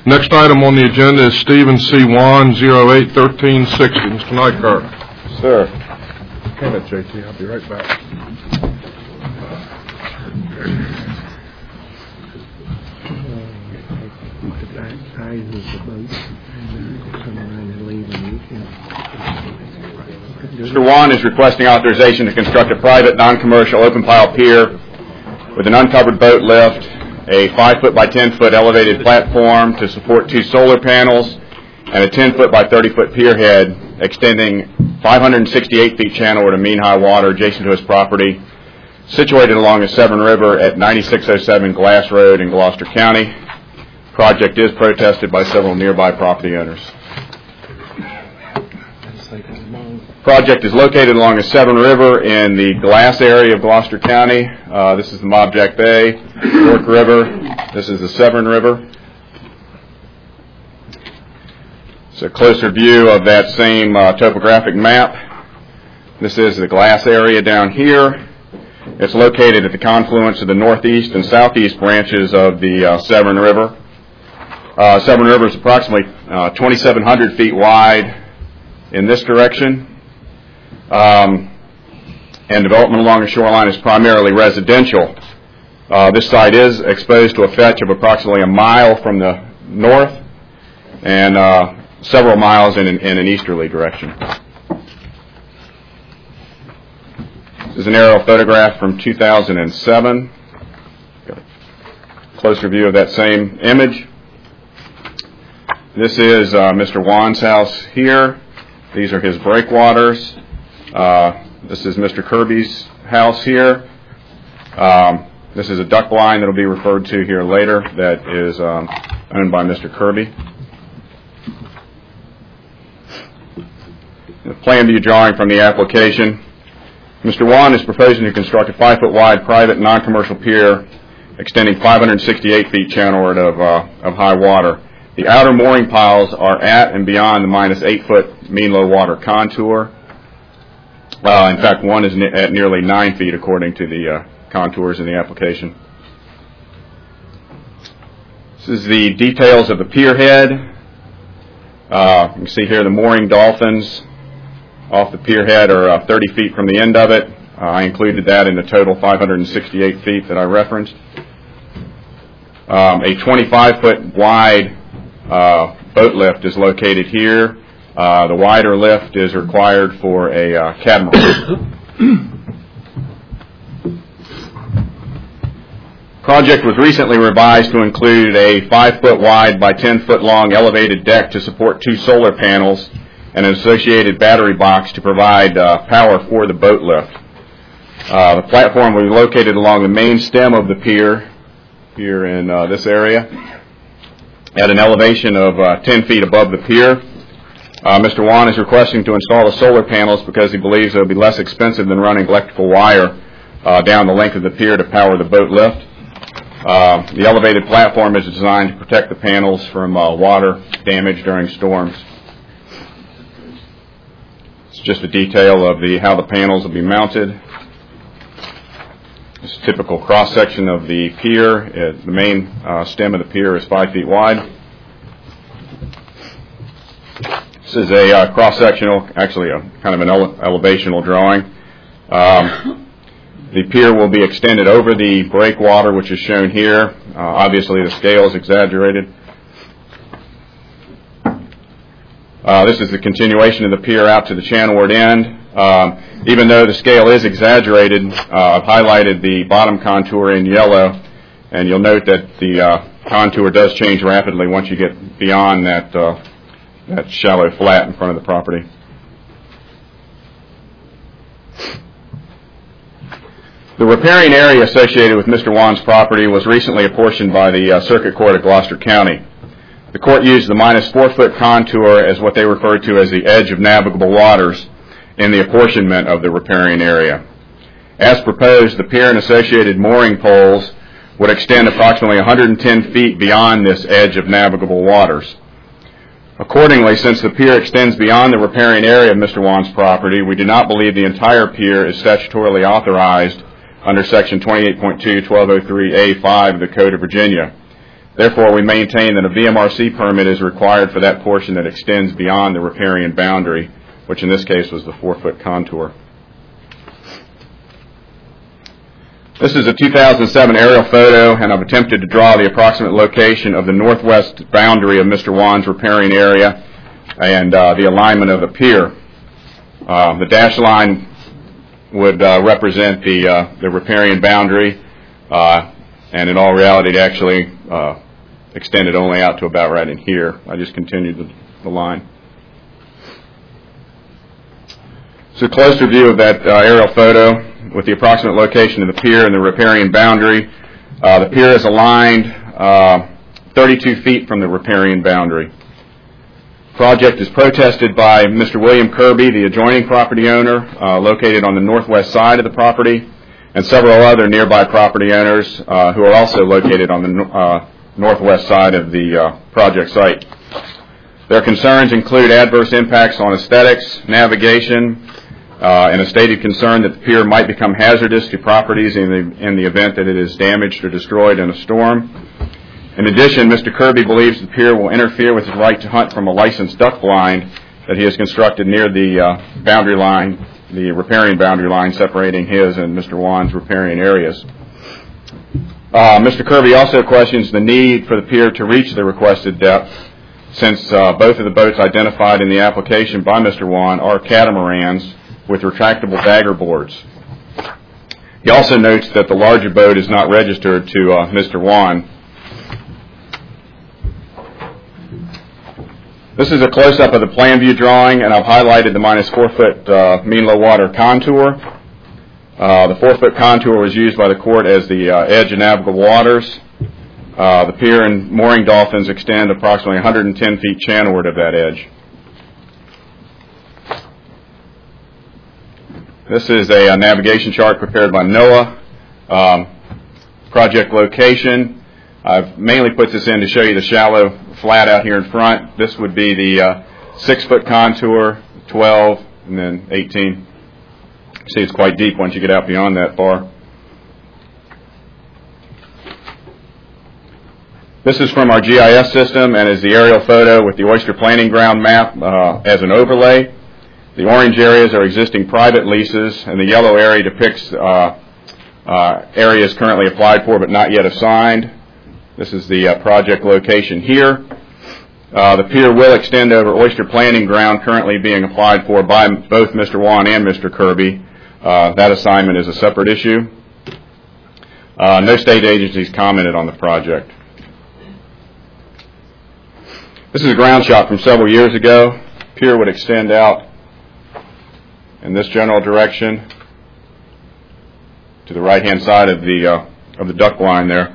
Next item on the agenda is Stephen C. Wan, 081360. Mr. Nygaard. Sir. Come in, JT. I'll be right back. Mr. Wan is requesting authorization to construct a private, non-commercial, open-pile pier with an uncovered boat lift, a 5-foot by 10-foot elevated platform to support 2 solar panels, and a 10-foot by 30-foot pier head extending 568 feet channelward of mean high water adjacent to his property, situated along the Severn River at 9607 Glass Road in Gloucester County. Project is protested by several nearby property owners. Project is located along the Severn River in the Glass area of Gloucester County. This is the Mob Jack Bay, Fork River. This is the Severn River. It's a closer view of that same topographic map. This is the Glass area down here. It's located at the confluence of the northeast and southeast branches of the Severn River. Severn River is approximately 2,700 feet wide in this direction. And development along the shoreline is primarily residential. This site is exposed to a fetch of approximately a mile from the north and several miles in an easterly direction. This is an aerial photograph from 2007. Got a closer view of that same image. This is Mr. Wan's house here. These are his breakwaters. This is Mr. Kirby's house here. This is a duck line that will be referred to here later that is owned by Mr. Kirby. The plan view drawing from the application. Mr. Wan is proposing to construct a 5-foot wide private non-commercial pier extending 568 feet channelward of high water. The outer mooring piles are at and beyond the minus 8-foot mean low water contour. In fact, one is at nearly 9 feet according to the contours in the application. This is the details of the pier head. You can see here the mooring dolphins off the pier head are 30 feet from the end of it. I included that in the total 568 feet that I referenced. A 25-foot wide boat lift is located here. The wider lift is required for a catamaran. Project was recently revised to include a 5-foot wide by 10-foot long elevated deck to support 2 solar panels and an associated battery box to provide power for the boat lift. The platform will be located along the main stem of the pier here in this area at an elevation of 10 feet above the pier. Mr. Wan is requesting to install the solar panels because he believes it will be less expensive than running electrical wire down the length of the pier to power the boat lift. The elevated platform is designed to protect the panels from water damage during storms. It's just a detail of how the panels will be mounted. This is a typical cross-section of the pier. The main stem of the pier is 5 feet wide. This is a cross-sectional, actually a kind of an elevational drawing. The pier will be extended over the breakwater, which is shown here. Obviously, the scale is exaggerated. This is the continuation of the pier out to the channelward end. Even though the scale is exaggerated, I've highlighted the bottom contour in yellow, and you'll note that the contour does change rapidly once you get beyond that shallow flat in front of the property. The riparian area associated with Mr. Wan's property was recently apportioned by the Circuit Court of Gloucester County. The court used the minus 4-foot contour as what they referred to as the edge of navigable waters in the apportionment of the riparian area. As proposed, the pier and associated mooring poles would extend approximately 110 feet beyond this edge of navigable waters. Accordingly, since the pier extends beyond the riparian area of Mr. Wan's property, we do not believe the entire pier is statutorily authorized under Section 28.2 1203A5 of the Code of Virginia. Therefore, we maintain that a VMRC permit is required for that portion that extends beyond the riparian boundary, which in this case was the 4-foot contour. This is a 2007 aerial photo, and I've attempted to draw the approximate location of the northwest boundary of Mr. Wan's riparian area and the alignment of the pier. The dashed line would represent the riparian boundary, and in all reality, it actually extended only out to about right in here. I just continued the line. So a closer view of that aerial photo with the approximate location of the pier and the riparian boundary. The pier is aligned 32 feet from the riparian boundary. Project is protested by Mr. William Kirby, the adjoining property owner, located on the northwest side of the property, and several other nearby property owners who are also located on the northwest side of the project site. Their concerns include adverse impacts on aesthetics, navigation, and a stated concern that the pier might become hazardous to properties in the event that it is damaged or destroyed in a storm. In addition, Mr. Kirby believes the pier will interfere with his right to hunt from a licensed duck blind that he has constructed near the boundary line, the riparian boundary line separating his and Mr. Wan's riparian areas. Mr. Kirby also questions the need for the pier to reach the requested depth, since both of the boats identified in the application by Mr. Wan are catamarans with retractable dagger boards. He also notes that the larger boat is not registered to Mr. Wan. This is a close-up of the plan view drawing, and I've highlighted the minus 4-foot mean low water contour. The 4-foot contour was used by the court as the edge of navigable waters. The pier and mooring dolphins extend approximately 110 feet channelward of that edge. This is a navigation chart prepared by NOAA. Project location. I've mainly put this in to show you the shallow flat out here in front. This would be the 6-foot contour, 12, and then 18. See, it's quite deep once you get out beyond that far. This is from our GIS system and is the aerial photo with the Oyster Planning Ground map as an overlay. The orange areas are existing private leases, and the yellow area depicts areas currently applied for but not yet assigned. This is the project location here. The pier will extend over Oyster Planning Ground currently being applied for by both Mr. Wan and Mr. Kirby. That assignment is a separate issue. No state agencies commented on the project. This is a ground shot from several years ago. Pier would extend out in this general direction to the right-hand side of the duck line there.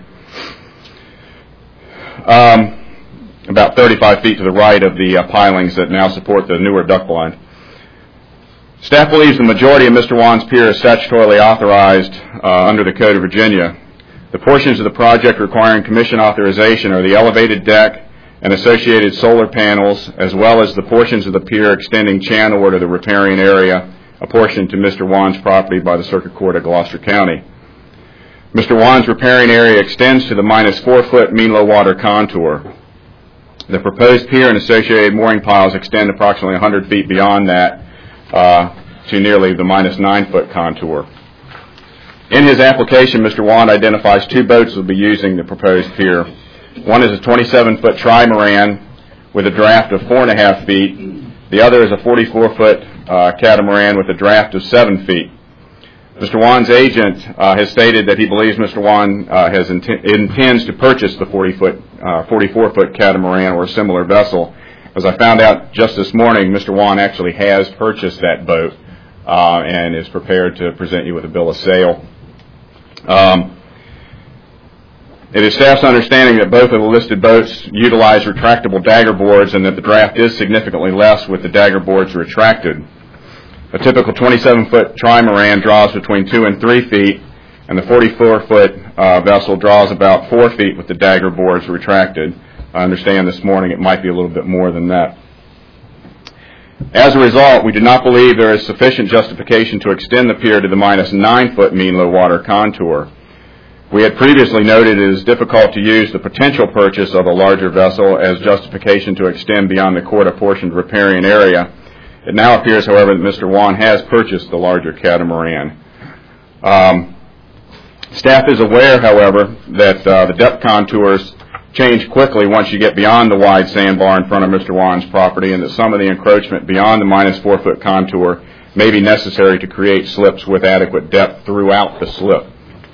About 35 feet to the right of the pilings that now support the newer duck blind. Staff believes the majority of Mr. Wan's pier is statutorily authorized under the Code of Virginia. The portions of the project requiring commission authorization are the elevated deck and associated solar panels, as well as the portions of the pier extending channelward to the riparian area, apportioned to Mr. Wan's property by the Circuit Court of Gloucester County. Mr. Wan's riparian area extends to the minus 4-foot mean low water contour. The proposed pier and associated mooring piles extend approximately 100 feet beyond that to nearly the minus 9-foot contour. In his application, Mr. Wan identifies 2 boats will be using the proposed pier. One is a 27-foot trimaran with a draft of 4.5 feet. The other is a 44-foot catamaran with a draft of 7 feet. Mr. Wan's agent has stated that he believes Mr. Wan intends to purchase the 44-foot catamaran or a similar vessel. As I found out just this morning, Mr. Wan actually has purchased that boat and is prepared to present you with a bill of sale. It is staff's understanding that both of the listed boats utilize retractable dagger boards and that the draft is significantly less with the dagger boards retracted. A typical 27-foot trimaran draws between 2 and 3 feet, and the 44-foot vessel draws about 4 feet with the dagger boards retracted. I understand this morning it might be a little bit more than that. As a result, we do not believe there is sufficient justification to extend the pier to the minus 9-foot mean low water contour. We had previously noted it is difficult to use the potential purchase of a larger vessel as justification to extend beyond the court-apportioned riparian area. It now appears, however, that Mr. Wan has purchased the larger catamaran. Staff is aware, however, that the depth contours change quickly once you get beyond the wide sandbar in front of Mr. Wan's property, and that some of the encroachment beyond the minus 4 foot contour may be necessary to create slips with adequate depth throughout the slip.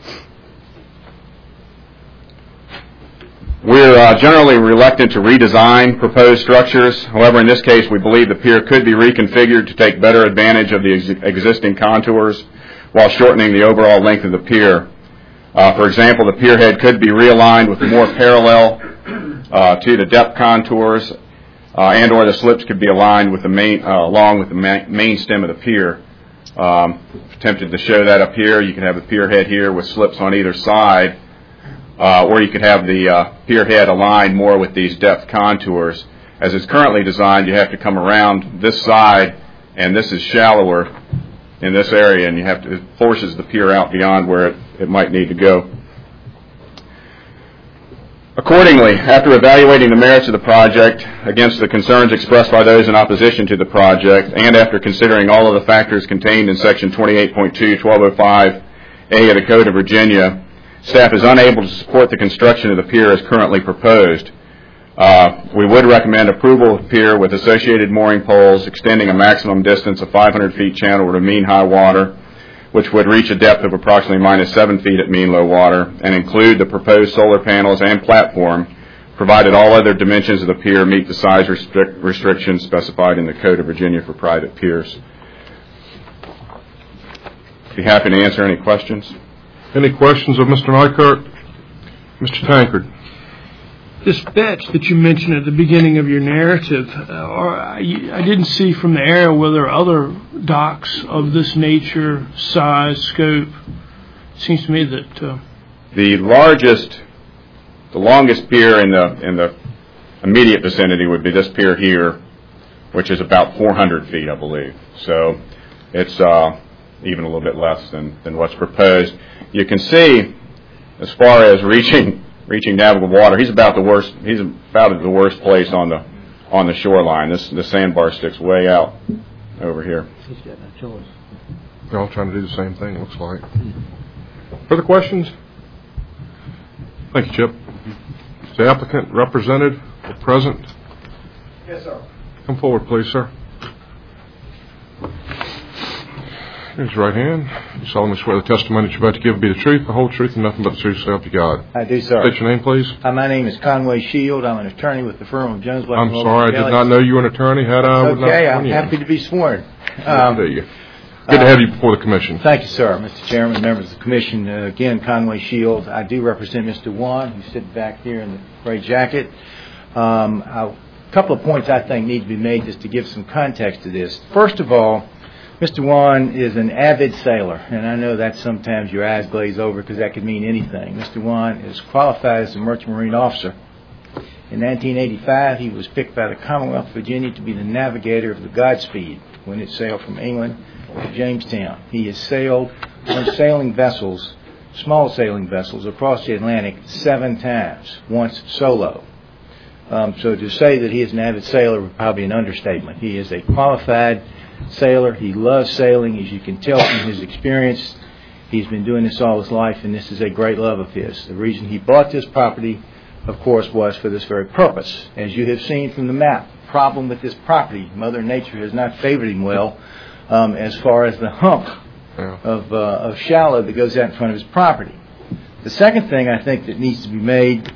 We're generally reluctant to redesign proposed structures. However, in this case, we believe the pier could be reconfigured to take better advantage of the existing contours while shortening the overall length of the pier. For example, the pier head could be realigned with more parallel to the depth contours, and or the slips could be aligned with the along with the main stem of the pier. Attempted to show that up here. You can have the pier head here with slips on either side, or you could have the pier head aligned more with these depth contours. As it's currently designed, you have to come around this side, and this is shallower in this area, and it forces the pier out beyond where it might need to go. Accordingly, after evaluating the merits of the project against the concerns expressed by those in opposition to the project, and after considering all of the factors contained in Section 28.2-1205A of the Code of Virginia, staff is unable to support the construction of the pier as currently proposed. We would recommend approval of the pier with associated mooring poles extending a maximum distance of 500 feet channel to mean high water, which would reach a depth of approximately minus 7 feet at mean low water, and include the proposed solar panels and platform, provided all other dimensions of the pier meet the size restrictions specified in the Code of Virginia for private piers. Be happy to answer any questions. Any questions of Mr. Nykert? Mr. Tankard. This fetch that you mentioned at the beginning of your narrative, I didn't see from the area whether there are other docks of this nature, size, scope. It seems to me that the longest pier in the immediate vicinity would be this pier here, which is about 400 feet, I believe. So it's even a little bit less than what's proposed. You can see, as far as reaching navigable water, he's about at the worst place on the shoreline. The sandbar sticks way out over here. He's got no choice. They're all trying to do the same thing, it looks like. Further questions? Thank you, Chip. Is the applicant represented or present? Yes, sir. Come forward, please, sir. Raise your right hand. You solemnly swear the testimony that you're about to give will be the truth, the whole truth, and nothing but the truth, so help you God. I do, sir. State your name, please. My name is Conway Shield. I'm an attorney with the firm of Jones, Black & I'm Logan. sorry, I did not know you were an attorney. Okay, I'm happy to be sworn. Good to have you before the commission. Thank you, sir. Mr. Chairman, members of the commission. Again, Conway Shield. I do represent Mr. Wan, who's sitting back here in the gray jacket. A couple of points I think need to be made just to give some context to this. First of all, Mr. Wan is an avid sailor, and I know that sometimes your eyes glaze over because that could mean anything. Mr. Wan is qualified as a merchant marine officer. In 1985, he was picked by the Commonwealth of Virginia to be the navigator of the Godspeed when it sailed from England to Jamestown. He has sailed on sailing vessels, small sailing vessels, across the Atlantic 7 times, once solo. So to say that he is an avid sailor would probably be an understatement. He is a qualified sailor. He loves sailing, as you can tell from his experience. He's been doing this all his life, and this is a great love of his. The reason he bought this property, of course, was for this very purpose. As you have seen from the map, the problem with this property, Mother Nature has not favored him well as far as the hump of shallow that goes out in front of his property. The second thing I think that needs to be made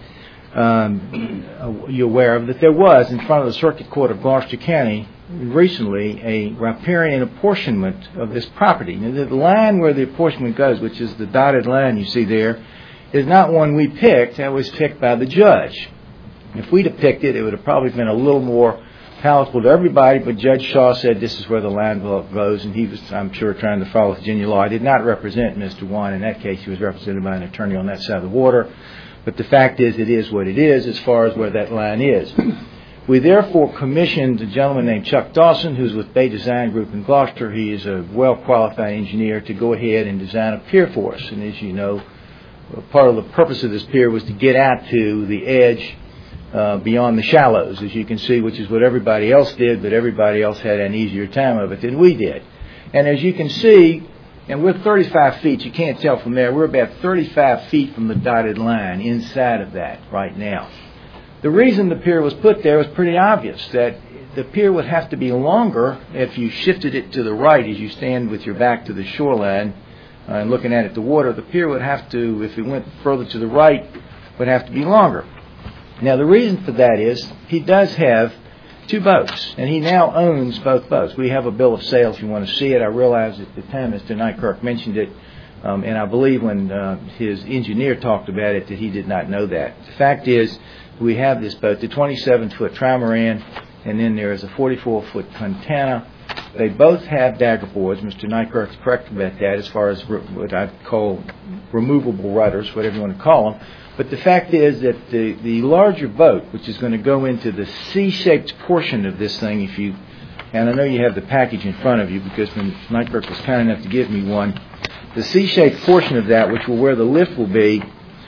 you aware of, that there was in front of the Circuit Court of Gloucester County recently a riparian apportionment of this property. Now, the line where the apportionment goes, which is the dotted line you see there, is not one we picked. That was picked by the judge. If we'd have picked it, it would have probably been a little more palatable to everybody, but Judge Shaw said this is where the line goes, and he was, I'm sure, trying to follow Virginia law. I did not represent Mr. Wan in that case. He was represented by an attorney on that side of the water. But the fact is, it is what it is as far as where that line is. We therefore commissioned a gentleman named Chuck Dawson, who's with Bay Design Group in Gloucester. He is a well-qualified engineer to go ahead and design a pier for us. And as you know, part of the purpose of this pier was to get out to the edge beyond the shallows, as you can see, which is what everybody else did, but everybody else had an easier time of it than we did. And as you can see, and we're 35 feet, you can't tell from there, we're about 35 feet from the dotted line inside of that right now. The reason the pier was put there was pretty obvious, that the pier would have to be longer if you shifted it to the right as you stand with your back to the shoreline and looking at it, the water. The pier would have to, if it went further to the right, would have to be longer. Now, the reason for that is he does have 2 boats, and he now owns both boats. We have a bill of sale if you want to see it. I realize at the time Mr. Nykirk mentioned it, and I believe when his engineer talked about it that he did not know that. The fact is, we have this boat, the 27-foot trimaran, and then there is a 44-foot Fontana. They both have dagger boards. Mr. Nykirk's correct about that as far as what I call removable rudders, whatever you want to call them. But the fact is that the larger boat, which is going to go into the C-shaped portion of this thing, and I know you have the package in front of you because when Nykirk was kind enough to give me one, the C-shaped portion of that, which will where the lift will be,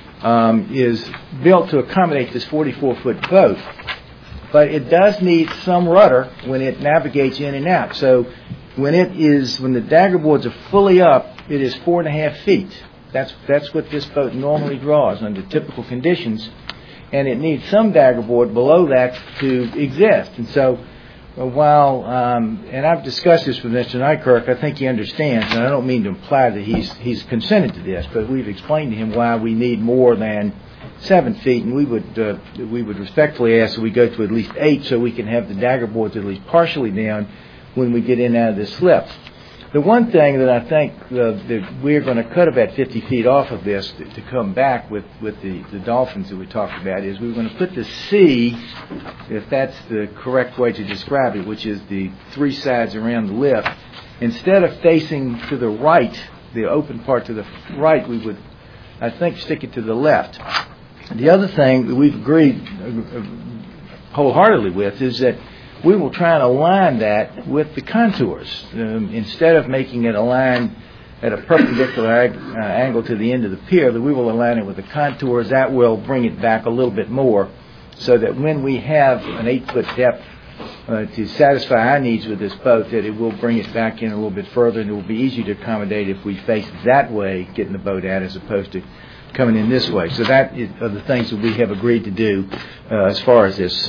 is built to accommodate this 44-foot boat. But it does need some rudder when it navigates in and out. So when the dagger boards are fully up, it is 4.5 feet. That's what this boat normally draws under typical conditions, and it needs some dagger board below that to exist. And so, while and I've discussed this with Mr. Nykirk, I think he understands, and I don't mean to imply that he's consented to this, but we've explained to him why we need more than 7 feet, and we would respectfully ask that we go to at least 8 so we can have the dagger boards at least partially down when we get in and out of this slip. The one thing that I think that we're going to cut about 50 feet off of this to come back with the dolphins that we talked about is we're going to put the C, if that's the correct way to describe it, which is the 3 sides around the lift. Instead of facing to the right, the open part to the right, we would, I think, stick it to the left. The other thing that we've agreed wholeheartedly with is that we will try and align that with the contours. Instead of making it align at a perpendicular angle to the end of the pier, that we will align it with the contours. That will bring it back a little bit more so that when we have an 8-foot depth to satisfy our needs with this boat, that it will bring it back in a little bit further, and it will be easier to accommodate if we face that way, getting the boat out, as opposed to coming in this way. So that are the things that we have agreed to do as far as this.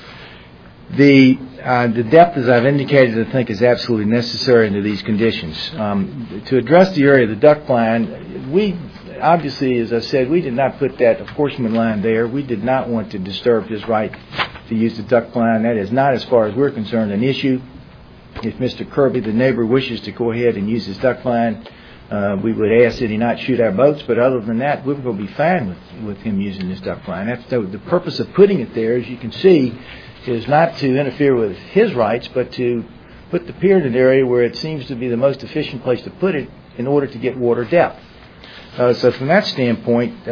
The depth, as I've indicated, I think is absolutely necessary under these conditions. To address the area of the duct line, we obviously, as I said, we did not put that apportionment line there. We did not want to disturb his right to use the duct line. That is not, as far as we're concerned, an issue. If Mr. Kirby, the neighbor, wishes to go ahead and use his duct line, we would ask that he not shoot our boats, but other than that, we're going to be fine with him using this duct line. That's the purpose of putting it there, as you can see, is not to interfere with his rights, but to put the pier in an area where it seems to be the most efficient place to put it in order to get water depth. So from that standpoint,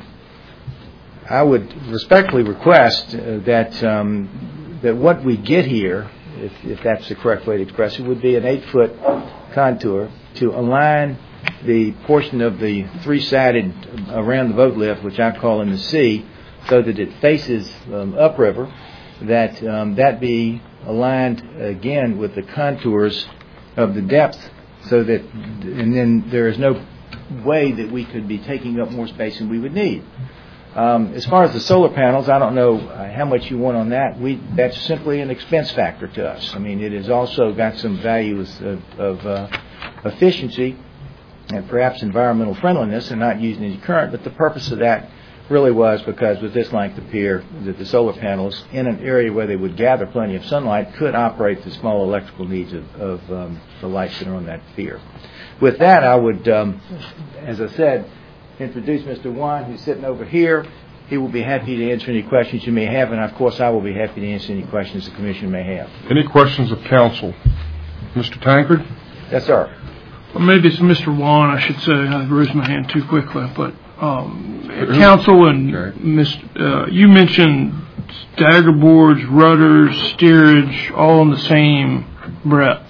I would respectfully request that what we get here, if that's the correct way to express it, would be an 8-foot contour to align the portion of the 3-sided around the boat lift, which I call in the C, so that it faces upriver, that be aligned again with the contours of the depth, so that, and then there is no way that we could be taking up more space than we would need. As far as the solar panels, I don't know how much you want on that. That's simply an expense factor to us. I mean, it has also got some values of efficiency and perhaps environmental friendliness and not using any current, but the purpose of that really was because with this length of pier, that the solar panels in an area where they would gather plenty of sunlight could operate the small electrical needs of the lights that are on that pier. With that, I would, as I said, introduce Mr. Wan, who's sitting over here. He will be happy to answer any questions you may have, and of course I will be happy to answer any questions the Commission may have. Any questions of council? Mr. Tankard? Yes, sir. Well, maybe it's Mr. Wan, I should say. I raised my hand too quickly, but council and you mentioned dagger boards, rudders, steerage, all in the same breath.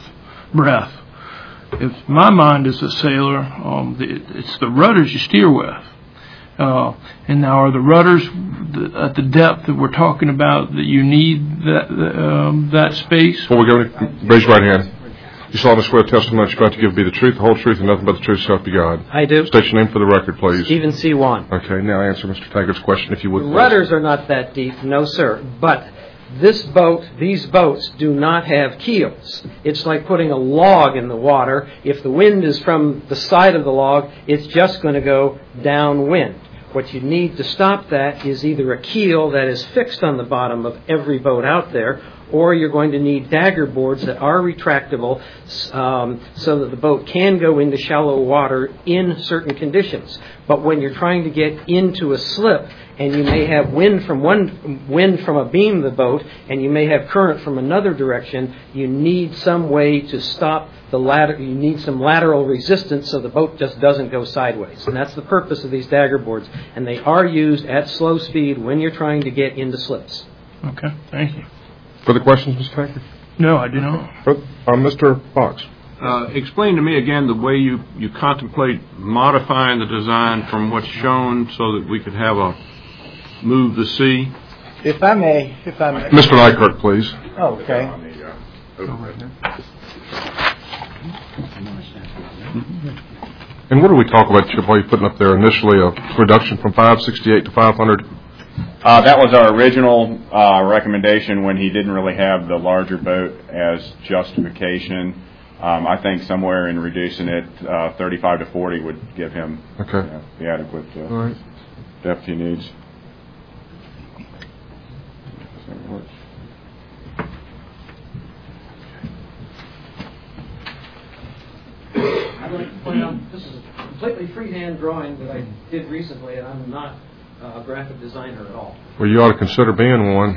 If my mind is a sailor, it's the rudders you steer with. And now, are the rudders at the depth that we're talking about that you need that space? Before we go, raise your right hand. You solemnly swear testimony that you're about to give be the truth, the whole truth, and nothing but the truth, so help you God. I do. State your name for the record, please. Stephen C. Wan. Okay, now answer Mr. Taggart's question, if you would. The rudders are not that deep, no sir. But these boats do not have keels. It's like putting a log in the water. If the wind is from the side of the log, it's just going to go downwind. What you need to stop that is either a keel that is fixed on the bottom of every boat out there, or you're going to need dagger boards that are retractable so that the boat can go into shallow water in certain conditions. But when you're trying to get into a slip and you may have wind from a beam of the boat and you may have current from another direction, you need some way to stop the ladder. You need some lateral resistance so the boat just doesn't go sideways. And that's the purpose of these dagger boards. And they are used at slow speed when you're trying to get into slips. Okay, thank you. Further questions, Mr. Taggart? No, I do not. Mr. Fox. Explain to me again the way you contemplate modifying the design from what's shown so that we could have a move the sea. If I may. Mr. Nykirk, please. Oh, okay. And what do we talk about, Chip, while you're putting up there initially a reduction from 568 to 500? That was our original recommendation when he didn't really have the larger boat as justification. I think somewhere in reducing it 35 to 40 would give him the adequate depth he needs. I'd like to point out this is a completely freehand drawing that I did recently, and I'm not a graphic designer at all. Well, you ought to consider being one.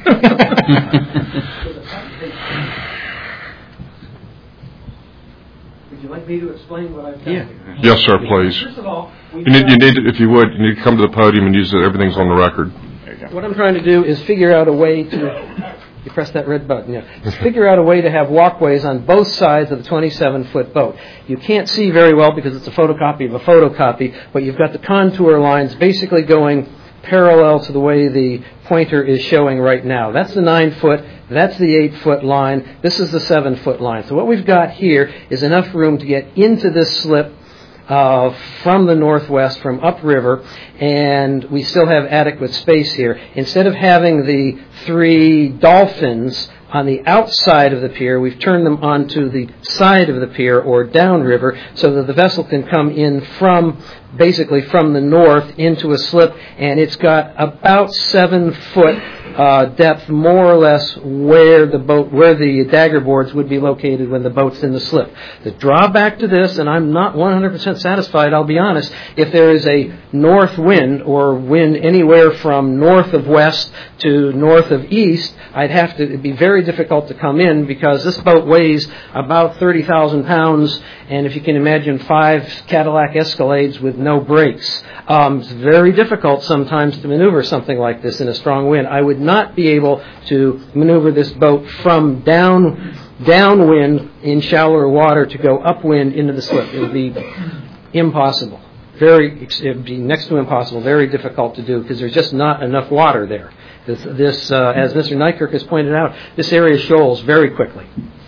Would you like me to explain what I've done? Yeah. Yes, sir, please. First of all, you need to, if you would, you need to come to the podium and use it. Everything's on the record. What I'm trying to do is figure out a way to... You press that red button, yeah. Figure out a way to have walkways on both sides of the 27-foot boat. You can't see very well because it's a photocopy of a photocopy, but you've got the contour lines basically going parallel to the way the pointer is showing right now. That's the 9-foot, that's the 8-foot line, this is the 7-foot line. So what we've got here is enough room to get into this slip from the northwest, from upriver, and we still have adequate space here. Instead of having the 3 dolphins on the outside of the pier, we've turned them onto the side of the pier or downriver so that the vessel can come in basically from the north into a slip, and it's got about 7-foot depth, more or less, where the dagger boards would be located when the boat's in the slip. The drawback to this, and I'm not 100% satisfied, I'll be honest, if there is a north wind or wind anywhere from north of west to north of east, it'd be very difficult to come in because this boat weighs about 30,000 pounds, and if you can imagine 5 Cadillac Escalades with no brakes, it's very difficult sometimes to maneuver something like this in a strong wind. I would not be able to maneuver this boat from downwind in shallower water to go upwind into the slip. It would be impossible. It would be next to impossible, very difficult to do because there's just not enough water there. This as Mr. Nykirk has pointed out, this area shoals very quickly.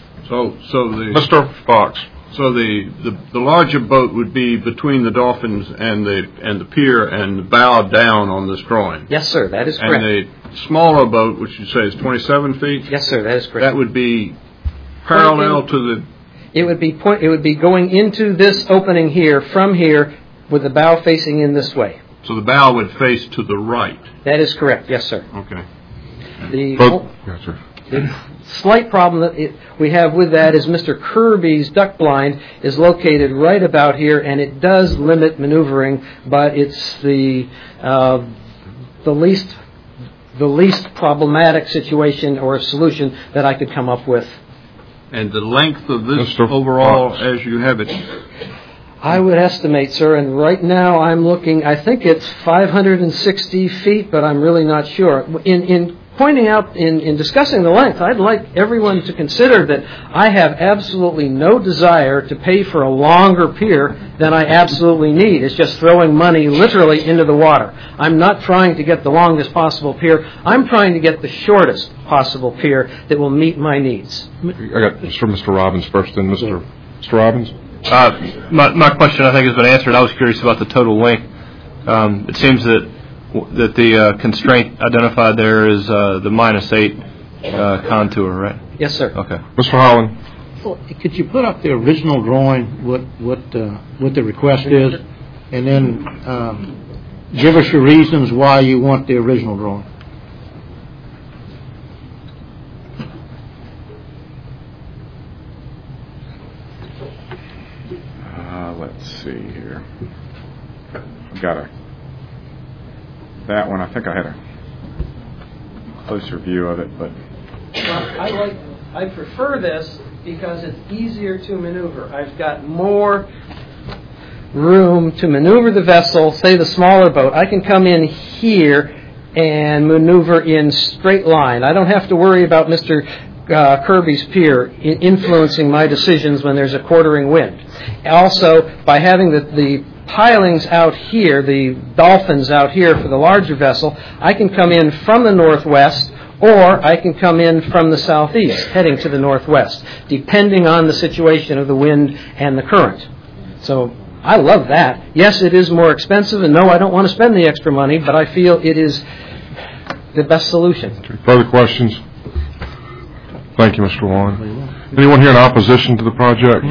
Mr. Fox. So the larger boat would be between the dolphins and the pier and the bow down on this drawing. Yes, sir, that is correct. And the smaller boat, which you say is 27 feet. Yes, sir, that is correct. That would be parallel to the. It would be going into this opening here from here with the bow facing in this way. So the bow would face to the right. That is correct. Yes, sir. Okay. Yes, sir. The slight problem that we have with that is Mr. Kirby's duck blind is located right about here, and it does limit maneuvering, but it's the least problematic situation or solution that I could come up with. And the length of this overall, as you have it? I would estimate, sir, and right now I'm looking, I think it's 560 feet, but I'm really not sure. In pointing out in discussing the length, I'd like everyone to consider that I have absolutely no desire to pay for a longer pier than I absolutely need. It's just throwing money literally into the water. I'm not trying to get the longest possible pier. I'm trying to get the shortest possible pier that will meet my needs. I got Mr. Robbins first, then Mr. Robbins. My question, I think, has been answered. I was curious about the total length. It seems that the constraint identified there is the -8 contour, right? Yes, sir. Okay. Mr. Holland. Could you put up the original drawing, what the request is, and then give us your reasons why you want the original drawing? Let's see here. I've got that one. I think I had a closer view of it, but I prefer this because it's easier to maneuver. I've got more room to maneuver the vessel, say the smaller boat. I can come in here and maneuver in straight line. I don't have to worry about Mr. Kirby's pier influencing my decisions when there's a quartering wind. Also, by having the pilings out here, the dolphins out here for the larger vessel, I can come in from the northwest, or I can come in from the southeast, heading to the northwest, depending on the situation of the wind and the current. So I love that. Yes, it is more expensive, and no, I don't want to spend the extra money, but I feel it is the best solution. Further questions? Thank you, Mr. Warren. Anyone here in opposition to the project?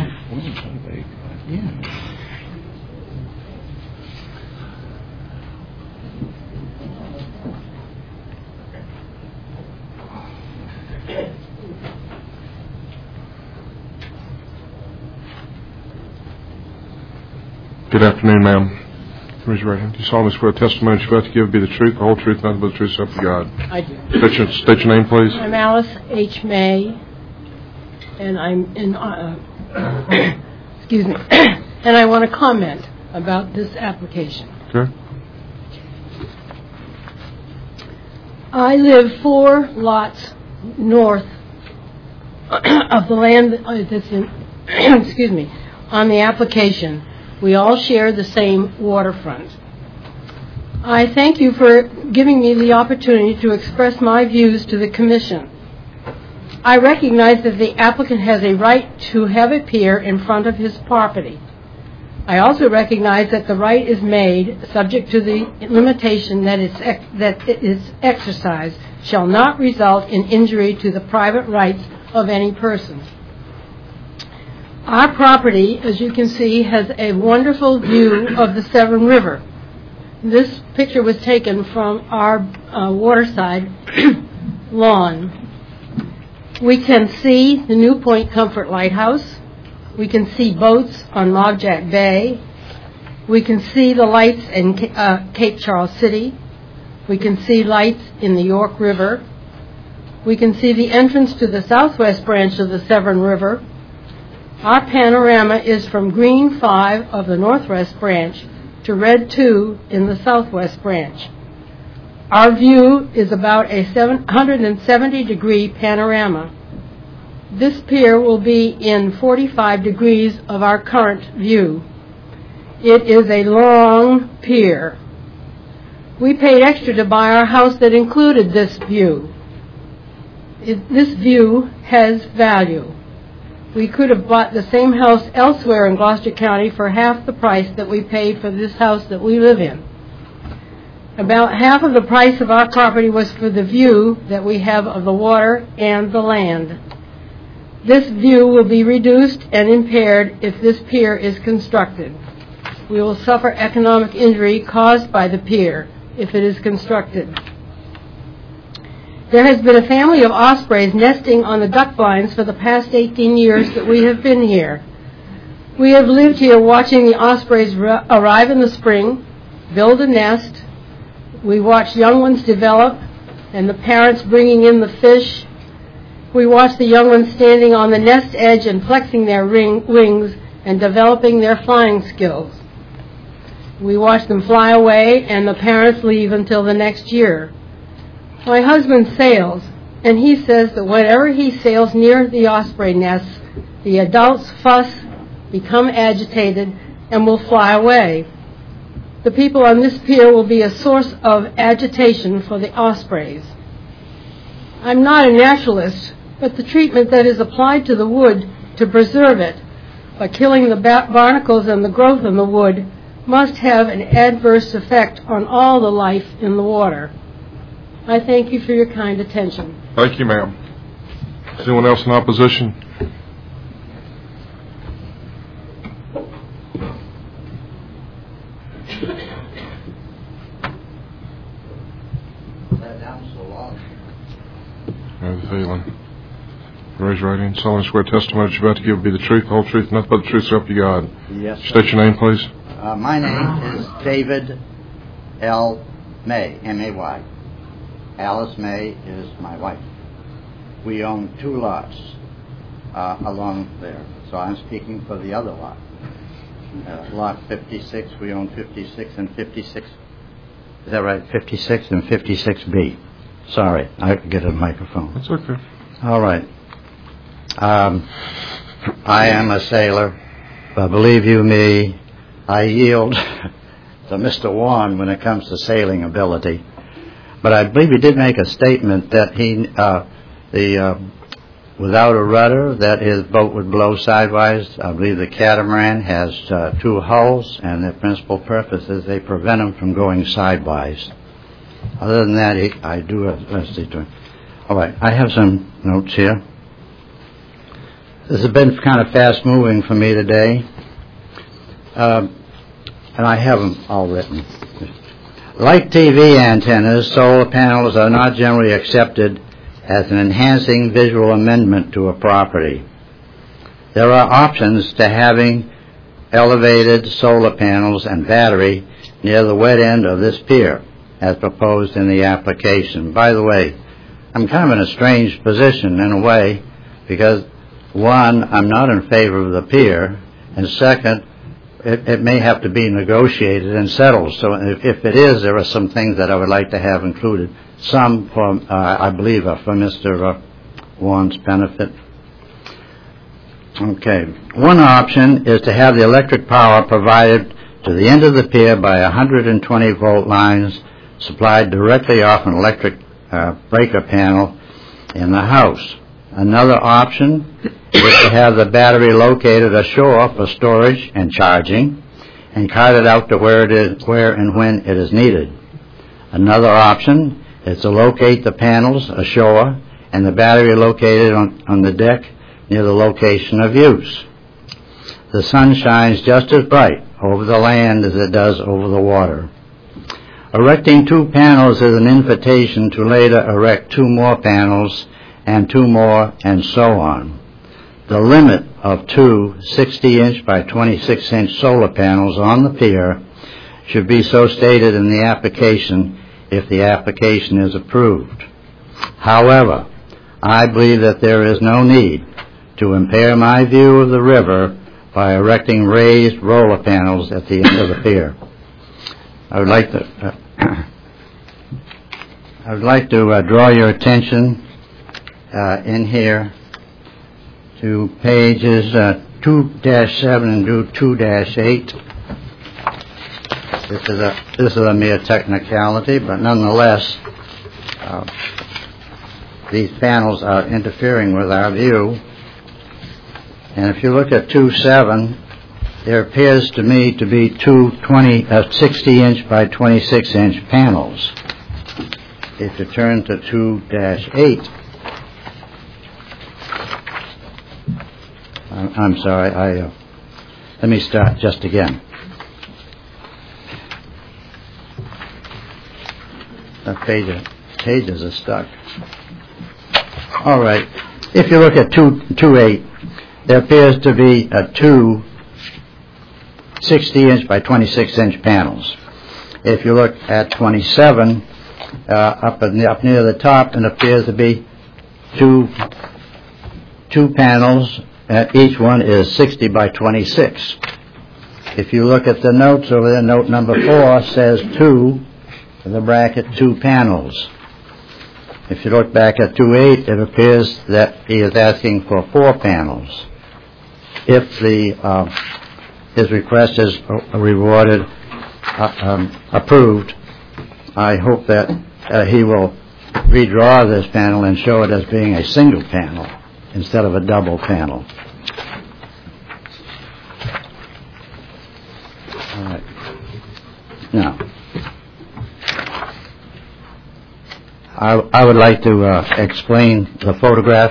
Good afternoon, ma'am. Raise your right hand. Do you solemnly swear the testimony you're about to give be the truth, the whole truth, nothing but the truth, so help you God? I do. State your name, please. I'm Alice H. May, and I'm in, excuse me, and I want to comment about this application. Okay. I live 4 lots north of the land that's in, excuse me, on the application. We all share the same waterfront. I thank you for giving me the opportunity to express my views to the Commission. I recognize that the applicant has a right to have a pier in front of his property. I also recognize that the right is made subject to the limitation that its exercise shall not result in injury to the private rights of any person. Our property, as you can see, has a wonderful view of the Severn River. This picture was taken from our waterside lawn. We can see the New Point Comfort Lighthouse. We can see boats on Mobjack Bay. We can see the lights in Cape Charles City. We can see lights in the York River. We can see the entrance to the southwest branch of the Severn River. Our panorama is from Green 5 of the northwest branch to Red 2 in the southwest branch. Our view is about a 170-degree panorama. This pier will be in 45 degrees of our current view. It is a long pier. We paid extra to buy our house that included this view. This view has value. We could have bought the same house elsewhere in Gloucester County for half the price that we paid for this house that we live in. About half of the price of our property was for the view that we have of the water and the land. This view will be reduced and impaired if this pier is constructed. We will suffer economic injury caused by the pier if it is constructed. There has been a family of ospreys nesting on the duck blinds for the past 18 years that we have been here. We have lived here watching the ospreys arrive in the spring, build a nest. We watch young ones develop and the parents bringing in the fish. We watch the young ones standing on the nest edge and flexing their wings and developing their flying skills. We watch them fly away and the parents leave until the next year. My husband sails, and he says that whenever he sails near the osprey nests, the adults fuss, become agitated, and will fly away. The people on this pier will be a source of agitation for the ospreys. I'm not a naturalist, but the treatment that is applied to the wood to preserve it, by killing the barnacles and the growth in the wood, must have an adverse effect on all the life in the water. I thank you for your kind attention. Thank you, ma'am. Is anyone else in opposition? I have a feeling. Raise your right hand. Solemnly swear testimony that you're about to give will be the truth, the whole truth, nothing but the truth, so help you God. Yes, sir. State your name, please. My name is David L. May, M-A-Y. Alice May is my wife. We own 2 lots along there, so I'm speaking for the other lot. Lot 56, we own 56 and 56. Is that right? 56 and 56B. Sorry, I could get a microphone. That's okay. All right. I am a sailor, but believe you me, I yield to Mr. Warren when it comes to sailing ability. But I believe he did make a statement that without a rudder, that his boat would blow sideways. I believe the catamaran has 2 hulls, and their principal purpose is they prevent them from going sideways. Other than that, I do see to him. All right, I have some notes here. This has been kind of fast-moving for me today, and I have them all written. Like TV antennas, solar panels are not generally accepted as an enhancing visual amendment to a property. There are options to having elevated solar panels and battery near the wet end of this pier, as proposed in the application. By the way, I'm kind of in a strange position in a way, because one, I'm not in favor of the pier, and second, it may have to be negotiated and settled. So if it is, there are some things that I would like to have included. Some, I believe, are for Mr. Warren's benefit. Okay. One option is to have the electric power provided to the end of the pier by 120-volt lines supplied directly off an electric breaker panel in the house. Another option is to have the battery located ashore for storage and charging and carted out to where and when it is needed. Another option is to locate the panels ashore and the battery located on the deck near the location of use. The sun shines just as bright over the land as it does over the water. Erecting 2 panels is an invitation to later erect 2 more panels and 2 more, and so on. The limit of 2 60-inch by 26-inch solar panels on the pier should be so stated in the application if the application is approved. However, I believe that there is no need to impair my view of the river by erecting raised roller panels at the end of the pier. I would like to draw your attention in here to pages 2-7 and 2-8. This is a mere technicality, but nonetheless, these panels are interfering with our view. And if you look at 2-7, there appears to me to be 60-inch by 26-inch panels. If you turn to 2-8, I'm sorry, let me start just again. The pages are stuck. All right. If you look at 2-8, there appears to be 2 60-inch by 26-inch panels. If you look at 27, up near the top, it appears to be two panels. Each one is 60 by 26. If you look at the notes over there, note number 4 says 2, the bracket 2 panels. If you look back at 2.8, it appears that he is asking for 4 panels. If his request is approved, I hope that he will redraw this panel and show it as being a single panel instead of a double panel. All right. Now, I would like to explain the photograph.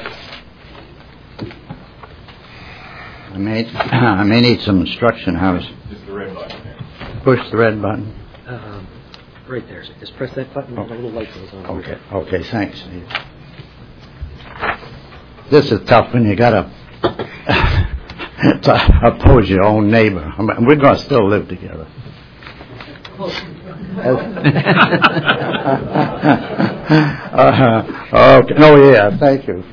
I may need some instruction how to push the red button. Right there. So just press that button and the little light goes on. Okay. Okay. Thanks, Steve. This is tough when you got to oppose your own neighbor. I mean, we're going to still live together. Okay. Oh yeah. Thank you.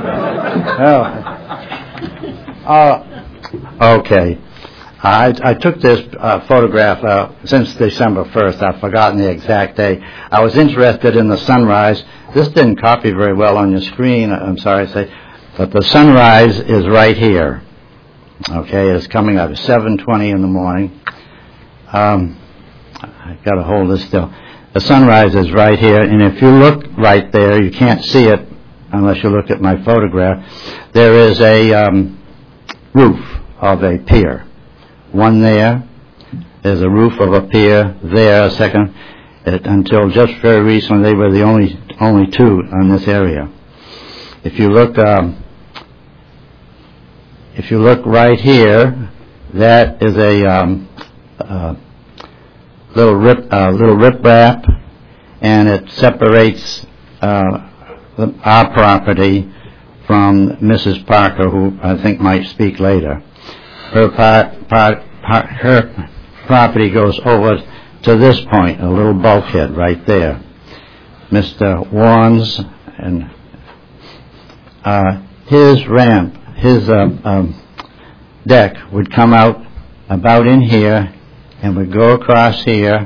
Okay. I took this photograph since December 1st. I've forgotten the exact day. I was interested in the sunrise. This didn't copy very well on your screen, I'm sorry to say, but the sunrise is right here. Okay, it's coming up at 7:20 in the morning. I've got to hold this still. The sunrise is right here, and if you look right there, you can't see it unless you look at my photograph. There is a roof of a pier. One there. There's a roof of a pier there. A second. Until just very recently, they were the only 2 in this area. If you look right here, that is a little riprap, and it separates our property from Mrs. Parker, who I think might speak later. Her property goes over to this point, a little bulkhead right there. Mr. Warren's and his ramp, his deck would come out about in here and would go across here,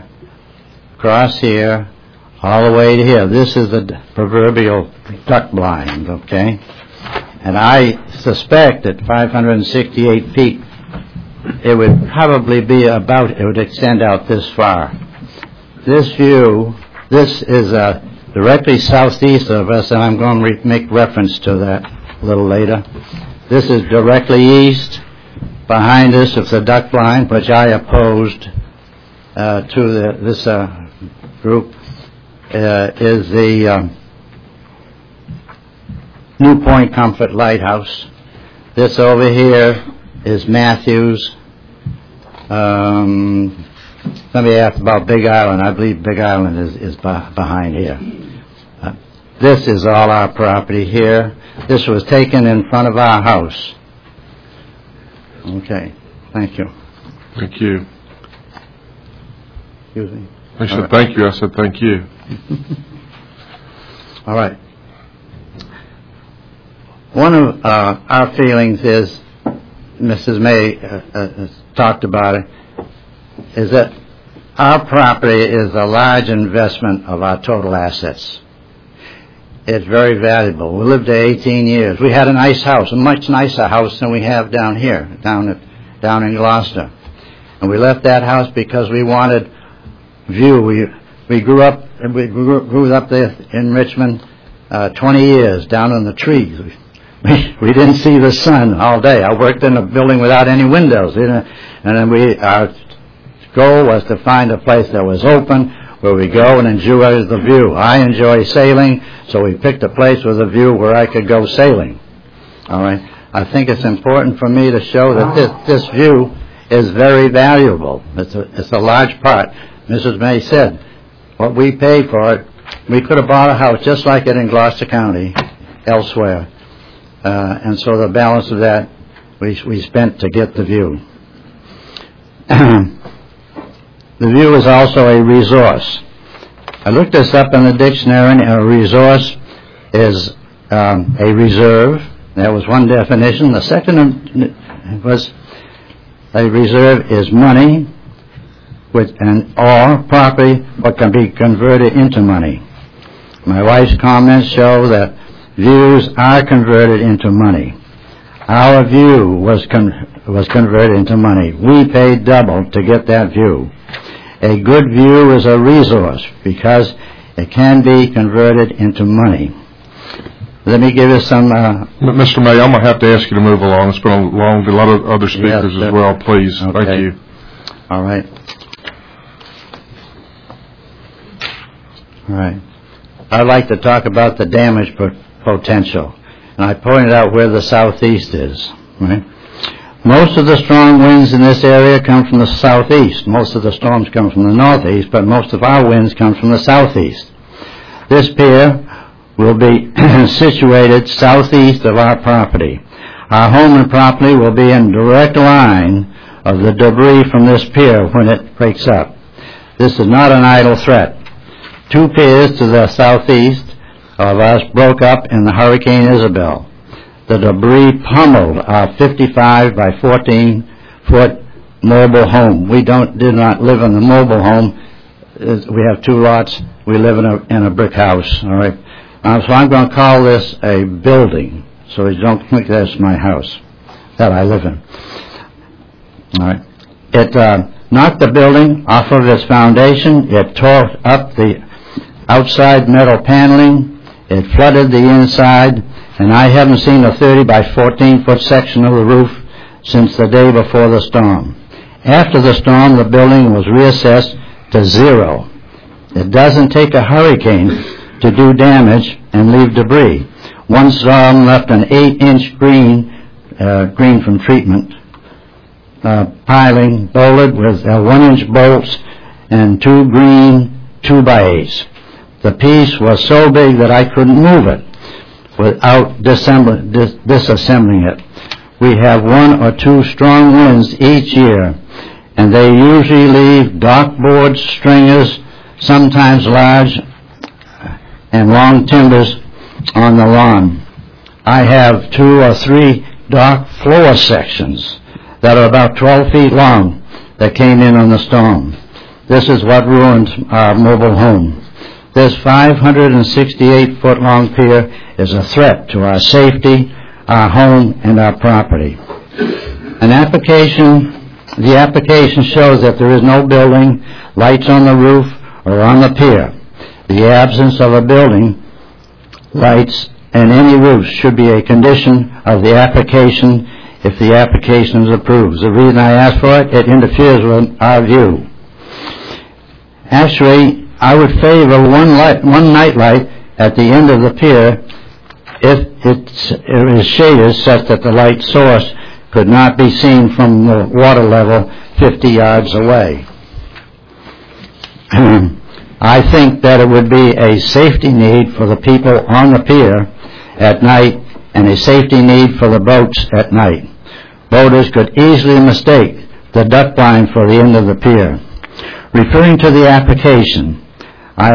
all the way to here. This is the proverbial duck blind, okay? And I suspect that 568 feet, it would probably be it would extend out this far. This view, this is directly southeast of us, and I'm going to make reference to that a little later. This is directly east. Behind us is the duck blind, which I opposed to this group, is the New Point Comfort Lighthouse. This over here is Matthews. Somebody asked about Big Island. I believe Big Island is behind here. This is all our property here. This was taken in front of our house. Okay. Thank you. Thank you. Excuse me. I said thank you. I said thank you. All right. One of our feelings is, Mrs. May talked about it, is that our property is a large investment of our total assets. It's very valuable. We lived there 18 years. We had a nice house, a much nicer house than we have down here, down in Gloucester. And we left that house because we wanted view. We grew up there in Richmond 20 years, down in the trees. We didn't see the sun all day. I worked in a building without any windows, and then our goal was to find a place that was open, where we go and enjoy the view. I enjoy sailing, so we picked a place with a view where I could go sailing. All right. I think it's important for me to show that this view is very valuable. It's a large part. Mrs. May said, what we paid for it, we could have bought a house just like it in Gloucester County, elsewhere. And so the balance of that we spent to get the view. The view is also a resource. I looked this up in the dictionary, and a resource is a reserve. That was one definition. The second was a reserve is money or property what can be converted into money. My wife's comments show that views are converted into money. Our view was converted into money. We paid double to get that view. A good view is a resource because it can be converted into money. Let me give you some... Mr. May, I'm going to have to ask you to move along. It's been a lot of other speakers as well. Please. Okay. Thank you. All right. All right. I'd like to talk about the damage potential. And I pointed out where the southeast is. Right? Most of the strong winds in this area come from the southeast. Most of the storms come from the northeast, but most of our winds come from the southeast. This pier will be situated southeast of our property. Our home and property will be in direct line of the debris from this pier when it breaks up. This is not an idle threat. 2 piers to the southeast of us broke up in the Hurricane Isabel. The debris pummeled our 55 by 14 foot mobile home. We did not live in the mobile home. We have 2 lots. We live in a brick house. All right. So I'm going to call this a building, so you don't think that's my house that I live in. All right. It knocked the building off of its foundation. It tore up the outside metal paneling. It flooded the inside, and I haven't seen a 30 by 14 foot section of the roof since the day before the storm. After the storm, the building was reassessed to 0. It doesn't take a hurricane to do damage and leave debris. One storm left an 8-inch green from treatment, piling bolted with 1-inch bolts and 2 green 2x8s. The piece was so big that I couldn't move it without disassembling it. We have 1 or 2 strong winds each year, and they usually leave dock boards, stringers, sometimes large and long timbers on the lawn. I have 2 or 3 dock floor sections that are about 12 feet long that came in on the storm. This is what ruined our mobile home. This 568-foot-long pier is a threat to our safety, our home, and our property. The application shows that there is no building, lights on the roof, or on the pier. The absence of a building, lights, and any roofs should be a condition of the application if the application is approved. The reason I ask for it, it interferes with our view. Actually, I would favor one night light at the end of the pier if it is shaded such that the light source could not be seen from the water level 50 yards away. I think that it would be a safety need for the people on the pier at night and a safety need for the boats at night. Boaters could easily mistake the duck line for the end of the pier. Referring to the application, I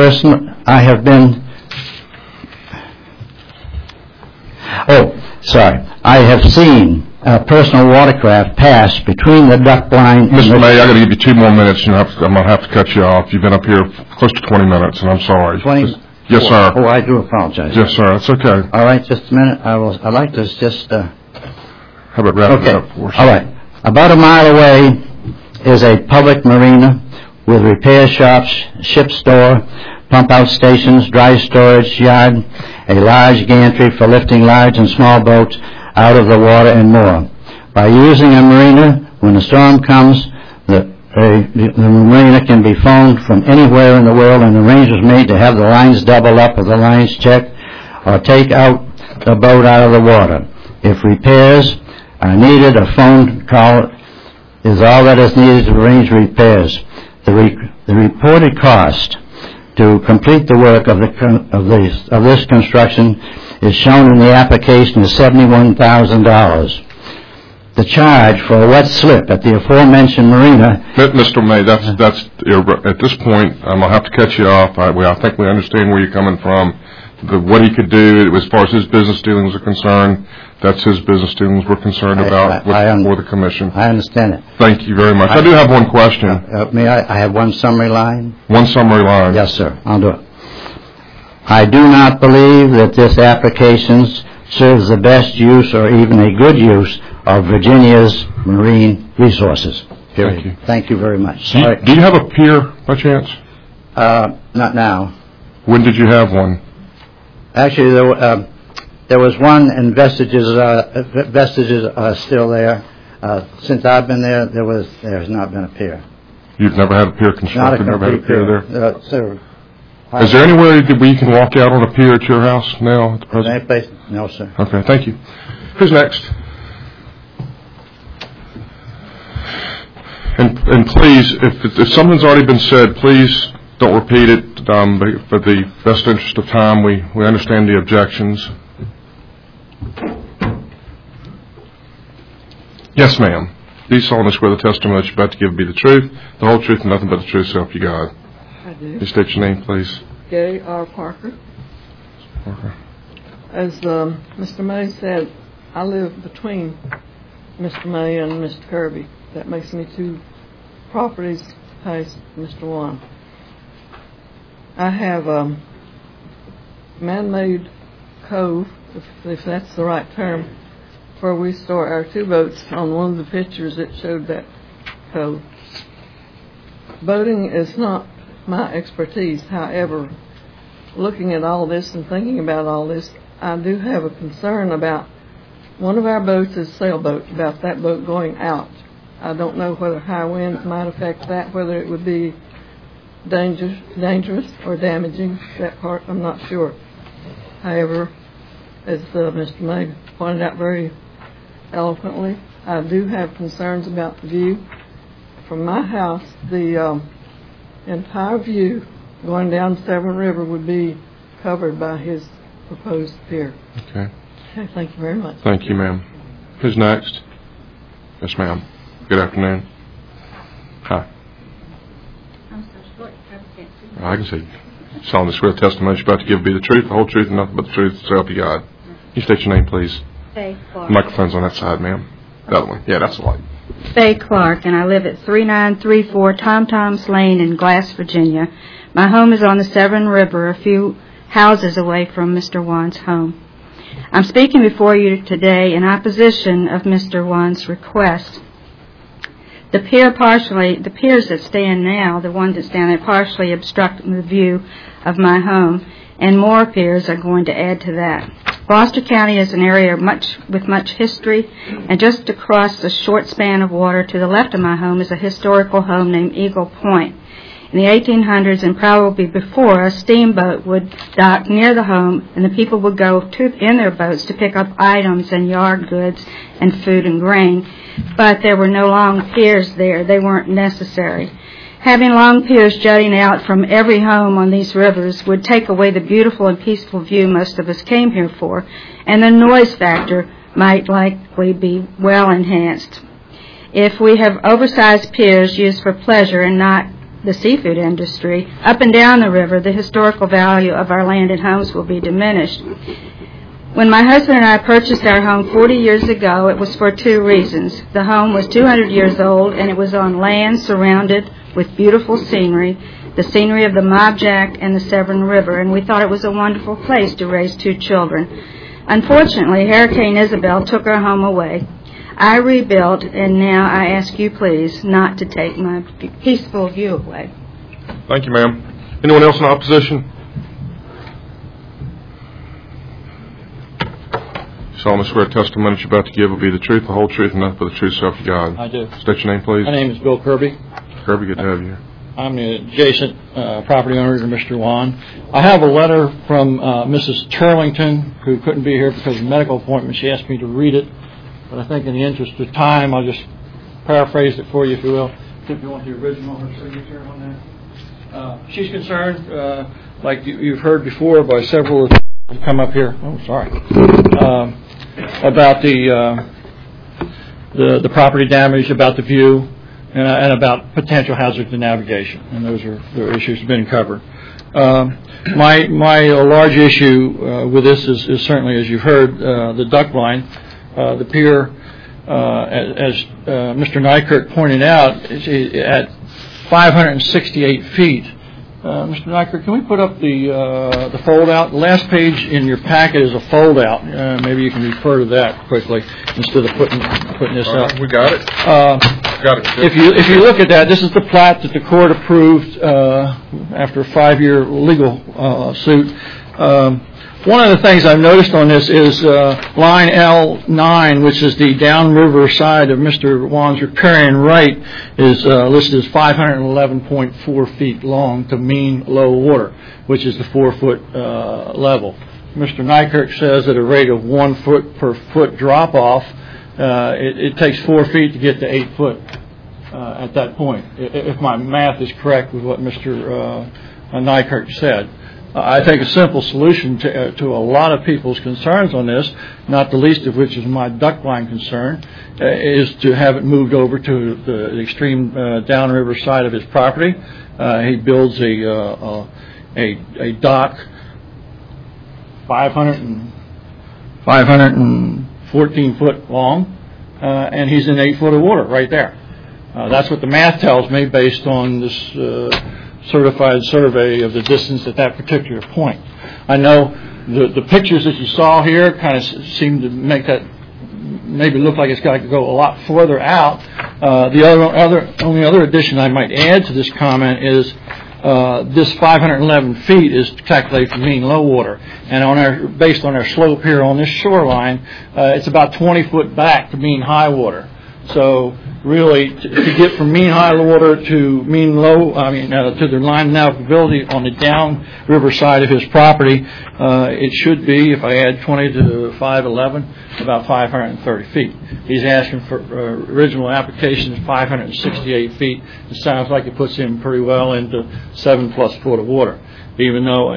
have seen a personal watercraft pass between the duck line and Mr. May, I've got to give you 2 more minutes. I'm going to have to cut you off. You've been up here close to 20 minutes, and I'm sorry. 20? Yes, sir. Oh, I do apologize. Yes, sir. It's okay. All right, just a minute. I'd like to just... How about wrapping it up for us? All right. About a mile away is a public marina with repair shops, ship store, pump-out stations, dry storage yard, a large gantry for lifting large and small boats out of the water, and more. By using a marina, when a storm comes, the marina can be phoned from anywhere in the world, and arrangements made to have the lines double up or the lines checked, or take out the boat out of the water. If repairs are needed, a phone call is all that is needed to arrange repairs. The reported cost to complete the work of this construction is shown in the application as $71,000. The charge for a wet slip at the aforementioned marina... Mr. May, that's at this point, I'm going to have to cut you off. I think we understand where you're coming from. What he could do, as far as his business dealings are concerned, that's his business dealings we're concerned about for the commission. I understand it. Thank you very much. I do have one question. May I have one summary line? One summary line. Yes, sir. I'll do it. I do not believe that this application serves the best use or even a good use of Virginia's marine resources. Period. Thank you. Thank you very much. Do you have a pier by chance? Not now. When did you have one? Actually, there was one, and vestiges are still there. Since I've been there, there has not been a pier. You've never had a pier constructed? Not a never had a complete pier there? Sir. Is there anywhere that we can walk out on a pier at your house now at the present? Any place? No, sir. Okay, thank you. Who's next? And please, if something's already been said, please don't repeat it. For the best interest of time, we understand the objections. Yes, ma'am. Do you solemnly swear the testimony that you're about to give be the truth, the whole truth, and nothing but the truth, so help you God? I do. You state your name, please. Gary R. Parker. As Mr. May said, I live between Mr. May and Mr. Kirby. That makes me two properties past Mr. Juan. I have a man-made cove, if that's the right term, where we store our two boats. On one of the pictures it showed that cove. Boating is not my expertise. However, looking at all this and thinking about all this, I do have a concern about one of our boats is a sailboat, about that boat going out. I don't know whether high winds might affect that, whether it would be dangerous or damaging. That part I'm not sure. However, as Mr. May pointed out very eloquently, I do have concerns about the view. From my house, the entire view going down Severn River would be covered by his proposed pier. Okay. Okay, thank you very much. Thank you, ma'am. Who's next? Yes, ma'am. Good afternoon. Hi. I'm so short, I can't see. I can see. Solemnly swear the testimony you're about to give be the truth, the whole truth, and nothing but the truth, so help you God. You state your name, please. Faye Clark. The microphone's on that side, ma'am. The other one. Yeah, that's the light. Faye Clark, and I live at 3934 Tom Tom's Lane in Glass, Virginia. My home is on the Severn River, a few houses away from Mr. Juan's home. I'm speaking before you today in opposition of Mr. Juan's request. The piers that stand now, the ones that stand there, partially obstruct the view of my home, and more piers are going to add to that. Gloucester County is an area with much history, and just across the short span of water to the left of my home is a historical home named Eagle Point. In the 1800s and probably before, a steamboat would dock near the home, and the people would go in their boats to pick up items and yard goods and food and grain. But there were no long piers there. They weren't necessary. Having long piers jutting out from every home on these rivers would take away the beautiful and peaceful view most of us came here for, and the noise factor might likely be well enhanced. If we have oversized piers used for pleasure and not the seafood industry, up and down the river, the historical value of our land and homes will be diminished. When my husband and I purchased our home 40 years ago, it was for two reasons. The home was 200 years old, and it was on land surrounded with beautiful scenery, the scenery of the Mob Jack and the Severn River, and we thought it was a wonderful place to raise two children. Unfortunately, Hurricane Isabel took our home away. I rebuilt, and now I ask you, please, not to take my peaceful view away. Thank you, ma'am. Anyone else in opposition? Solemnly swear testimony that you're about to give will be the truth, the whole truth, and nothing but the truth, so help you God. I do. State your name, please. My name is Bill Kirby. Kirby, good to have you here. I'm the adjacent property owner to Mr. Juan. I have a letter from Mrs. Turlington, who couldn't be here because of a medical appointment. She asked me to read it, but I think in the interest of time, I'll just paraphrase it for you, if you will. If you want the original, her signature on that. She's concerned, like you've heard before by several of you come up here. Oh, sorry. About the property damage, about the view, and about potential hazards to navigation, and those are the issues that have been covered. My large issue with this is certainly, as you've heard, the duck line. The pier, as Mr. Nykirk pointed out, is at 568 feet. Mr. Nykerk, can we put up the fold-out? The last page in your packet is a fold-out. Maybe you can refer to that quickly instead of putting this up. We got it. Got it. If you look at that, this is the plat that the court approved after a 5-year legal suit. One of the things I've noticed on this is line L9, which is the downriver side of Mr. Wan's riparian right, is listed as 511.4 feet long to mean low water, which is the 4-foot level. Mr. Nykerk says at a rate of 1 foot per foot drop off, it takes 4 feet to get to 8 foot at that point, if my math is correct with what Mr. Nykerk said. I think a simple solution to a lot of people's concerns on this, not the least of which is my duck line concern, is to have it moved over to the extreme downriver side of his property. He builds a dock 514 foot long, and he's in 8 foot of water right there. That's what the math tells me based on this certified survey of the distance at that particular point. I know the pictures that you saw here kind of seem to make that maybe look like it's got to go a lot further out. The only other addition I might add to this comment is this 511 feet is calculated from mean low water, and based on our slope here on this shoreline, it's about 20 foot back to mean high water. So really, to get from mean high water to mean low, to the line of navigability on the downriver side of his property, it should be, if I add 20 to 511, about 530 feet. He's asking for original application is 568 feet. It sounds like it puts him pretty well into 7+ foot of water. Even though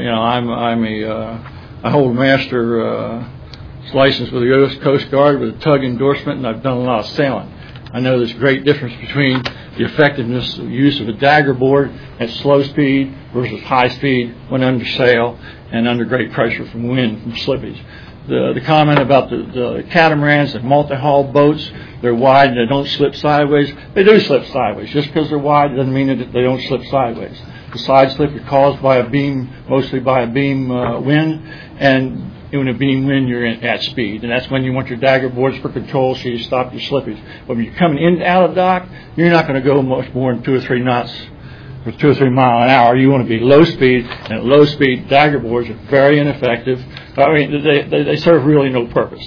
I hold a master license with the U.S. Coast Guard with a tug endorsement, and I've done a lot of sailing. I know there's a great difference between the effectiveness of use of a dagger board at slow speed versus high speed when under sail and under great pressure from wind and slippage. The comment about the catamarans and multi-hull boats, they're wide and they don't slip sideways. They do slip sideways. Just because they're wide doesn't mean that they don't slip sideways. The side slip is caused by mostly by a beam wind, and in a beam wind, you're at speed, and that's when you want your dagger boards for control so you stop your slippage. But when you're coming in and out of dock, you're not going to go much more than 2 or 3 knots or 2 or 3 miles an hour. You want to be low speed, and at low speed, dagger boards are very ineffective. I mean, they serve really no purpose.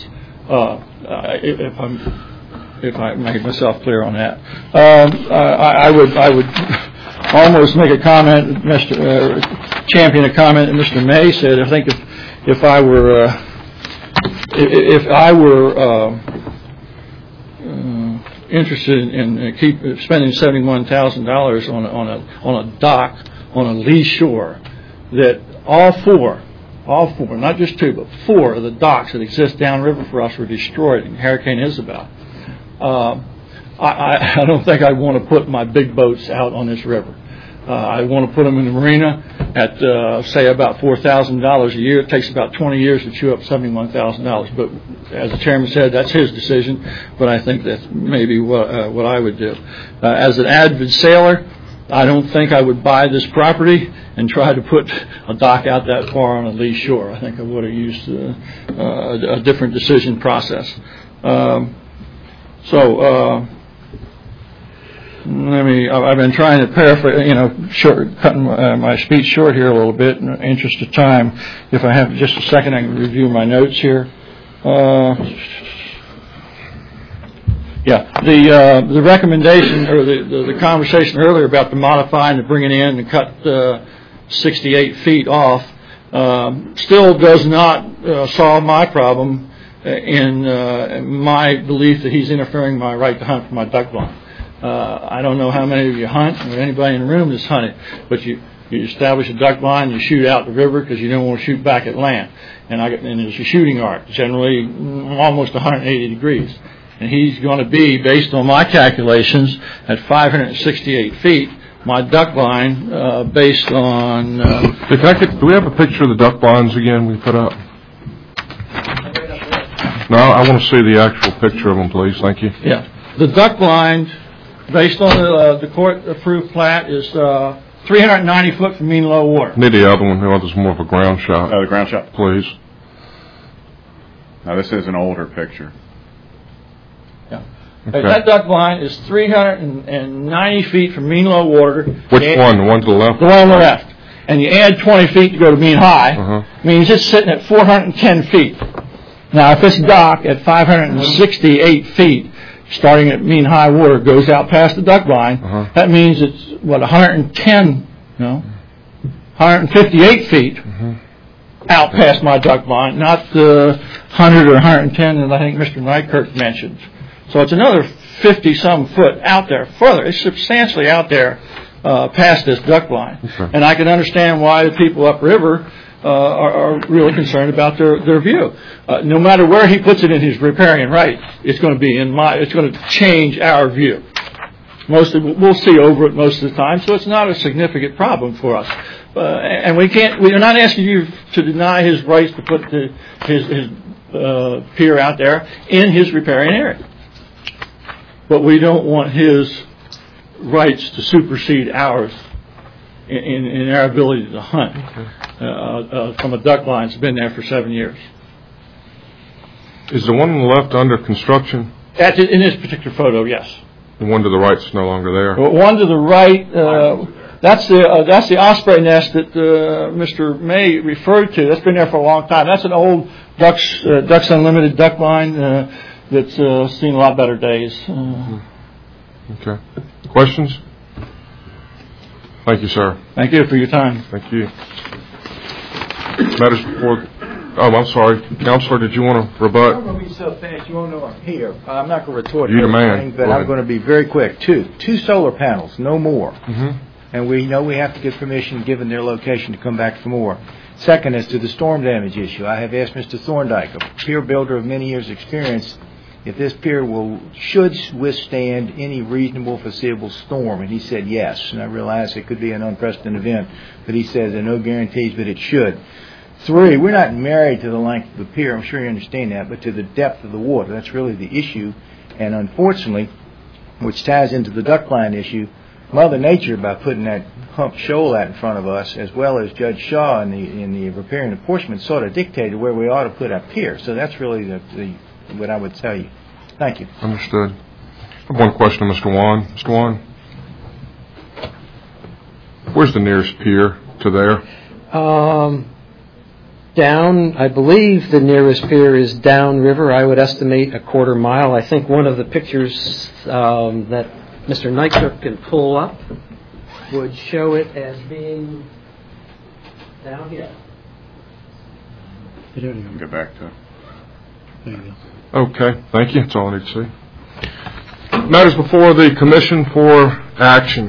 If I make myself clear on that, I would almost make a comment, champion a comment that Mr. May said. I think if I were interested in keep spending $71,000 on a dock on a lee shore, that all four, not just 2, but 4 of the docks that exist downriver for us were destroyed in Hurricane Isabel. I don't think I want to put my big boats out on this river. I want to put them in the marina at, say, about $4,000 a year. It takes about 20 years to chew up $71,000. But as the chairman said, that's his decision. But I think that's maybe what I would do. As an avid sailor, I don't think I would buy this property and try to put a dock out that far on a lee shore. I think I would have used a different decision process. I've been trying to paraphrase, cutting my speech short here a little bit in the interest of time. If I have just a second, I can review my notes here. The recommendation or the conversation earlier about the modifying, the bringing in and cut 68 feet off still does not solve my problem in my belief that he's interfering with my right to hunt for my duck blind. I don't know how many of you hunt or anybody in the room that's hunted, but you establish a duck blind, you shoot out the river because you don't want to shoot back at land. And there's a shooting arc, generally almost 180 degrees. And he's going to be, based on my calculations, at 568 feet. My duck blind, based on... do we have a picture of the duck blinds again we put up? No, I want to see the actual picture of them, please. Thank you. Yeah. The duck blind, based on the court-approved plat, is 390 foot from mean low water. Need the other one. The other's more of a ground shot. The ground shot? Please. Now, this is an older picture. Yeah. Okay. That duct line is 390 feet from mean low water. Which one? The one to the left? The one on the left. And you add 20 feet to go to mean high, means it's sitting at 410 feet. Now, if this dock at 568 feet, starting at mean high water, goes out past the duct line, that means it's, 158 feet out past my duct line, not the 100 or 110 that I think Mr. Nykirk mentioned. So it's another 50-some foot out there further. It's substantially out there past this duct line. And I can understand why the people upriver are really concerned about their view. No matter where he puts it in his riparian right, it's going to be it's going to change our view. We'll see over it most of the time, so it's not a significant problem for us. And we're not asking you to deny his rights to put his pier out there in his riparian area. But we don't want his rights to supersede ours in our ability to hunt from a duck line that's been there for 7 years. Is the one on the left under construction? In this particular photo, yes. The one to the right is no longer there? One to the right, that's the osprey nest that Mr. May referred to. That's been there for a long time. That's an old Ducks Unlimited duck line that's seen a lot better days. Okay. Questions? Thank you, sir. Thank you for your time. Thank you. Matters before... Oh, I'm sorry. Counselor, did you want to rebut? I'm going to be so fast, you won't know I'm here. I'm not going to retort you everything, but I'm going to be very quick. Two solar panels, no more. And we know we have to get permission, given their location, to come back for more. Second, as to the storm damage issue, I have asked Mr. Thorndike, a pier builder of many years' experience, if this pier should withstand any reasonable foreseeable storm. And he said yes. And I realize it could be an unprecedented event, but he says there are no guarantees that it should. 3, we're not married to the length of the pier, I'm sure you understand that, but to the depth of the water. That's really the issue. And unfortunately, which ties into the duck line issue, Mother Nature, by putting that hump shoal out in front of us, as well as Judge Shaw in the riparian apportionment, sort of dictated where we ought to put our pier. So that's really what I would tell you. Thank you. Understood. I have one question to Mr. Wan. Mr. Wan, where's the nearest pier to there? Down, I believe the nearest pier is downriver. I would estimate a quarter mile. I think one of the pictures that Mr. Nykirk can pull up would show it as being down here. Go back to it. There you go. Okay, thank you. That's all I need to see. Matters before the Commission for Action.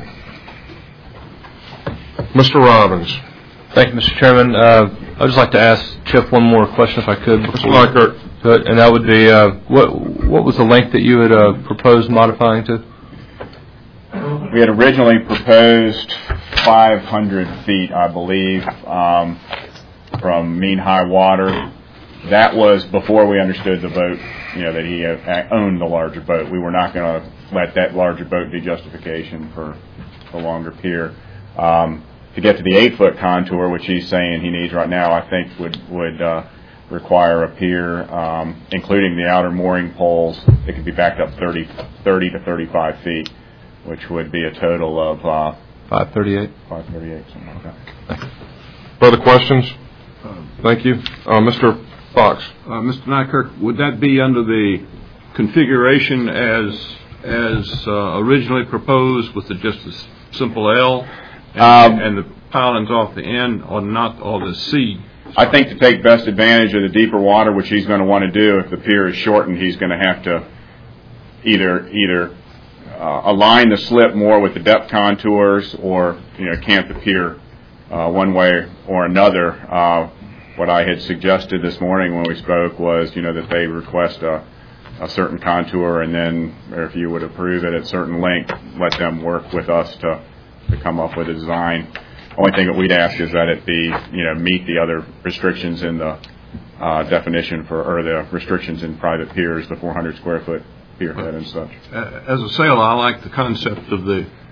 Mr. Robbins. Thank you, Mr. Chairman. I'd just like to ask Chip one more question, if I could. Mr. Nykirk. And that would be, what was the length that you had proposed modifying to? We had originally proposed 500 feet, I believe, from mean high water. That was before we understood the boat, that he owned the larger boat. We were not going to let that larger boat be justification for a longer pier. To get to the 8-foot contour, which he's saying he needs right now, I think would require a pier, including the outer mooring poles. It could be backed up 30 to 35 feet, which would be a total of 538. 538, something like that. Further questions? Thank you. Mr. Fox. Mr. Nykirk, would that be under the configuration as originally proposed with just a simple L and the pilings off the end, or not, or the C? I think to take best advantage of the deeper water, which he's going to want to do, if the pier is shortened, he's going to have to either align the slip more with the depth contours, or camp the pier one way or another. What I had suggested this morning when we spoke was, that they request a certain contour, and then, if you would approve it at certain length, let them work with us to come up with a design. Only thing that we'd ask is that it be, meet the other restrictions in the definition or the restrictions in private piers, the 400 square foot pier head and such. As a sailor, I like the concept of the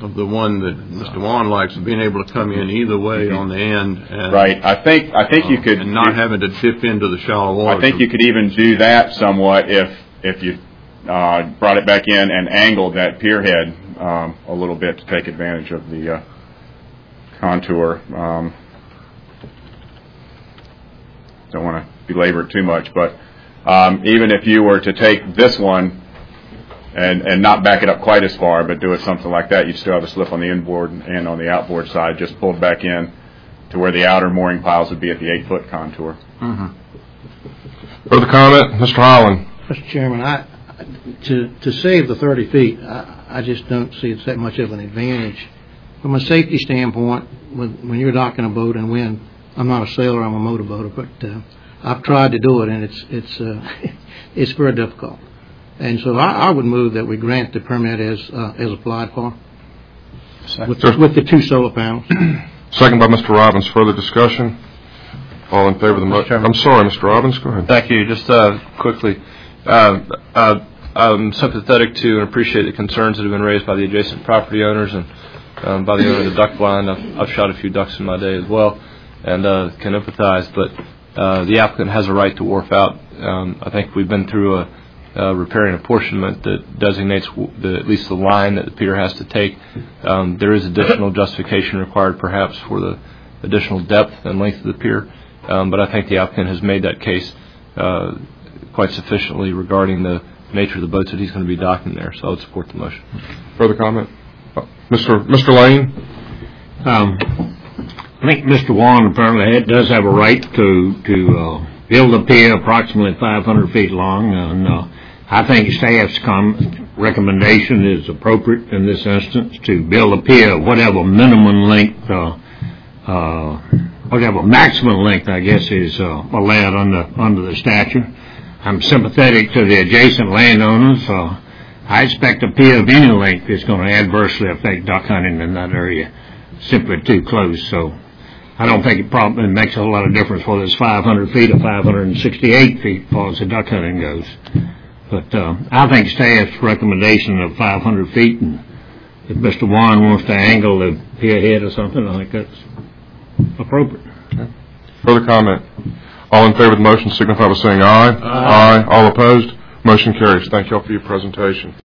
of the one that Mr. Wan likes, of being able to come in either way on the end. And, right. I think you could, and not having to dip into the shallow water. I think you could even do that somewhat if you brought it back in and angled that pier head a little bit to take advantage of the contour. Don't want to belabor it too much, but even if you were to take this one and not back it up quite as far, but do it something like that, you'd still have a slip on the inboard and on the outboard side, just pulled back in to where the outer mooring piles would be at the 8-foot contour. Further comment? Mr. Holland. Mr. Chairman, to save the 30 feet, I just don't see it's that much of an advantage. From a safety standpoint, when you're docking a boat and when, I'm not a sailor, I'm a motorboater, but I've tried to do it, and it's very difficult. And so I would move that we grant the permit as applied for with the 2 solar panels. Second by Mr. Robbins. Further discussion? All in favor of the motion? I'm sorry, Mr. Robbins. Go ahead. Thank you. Just quickly, I'm sympathetic to and appreciate the concerns that have been raised by the adjacent property owners and by the owner of the duck blind. I've shot a few ducks in my day as well, and can empathize. But the applicant has a right to wharf out. I think we've been through a repairing apportionment that designates at least the line that the pier has to take. There is additional justification required perhaps for the additional depth and length of the pier, but I think the applicant has made that case quite sufficiently regarding the nature of the boats that he's going to be docking there, so I would support the motion. Further comment? Mr. Lane? I think Mr. Wan apparently does have a right to build a pier approximately 500 feet long, and I think staff's recommendation is appropriate in this instance to build a pier whatever minimum length, whatever maximum length, I guess, is allowed under the statute. I'm sympathetic to the adjacent landowners. I expect a pier of any length is going to adversely affect duck hunting in that area, simply too close. So I don't think it makes a whole lot of difference whether it's 500 feet or 568 feet as far as the duck hunting goes. But I think staff's recommendation of 500 feet, and if Mr. Wan wants to angle the pier head or something, I think that's appropriate. Okay. Further comment? All in favor of the motion signify by saying aye. Aye. All opposed? Motion carries. Thank you all for your presentation.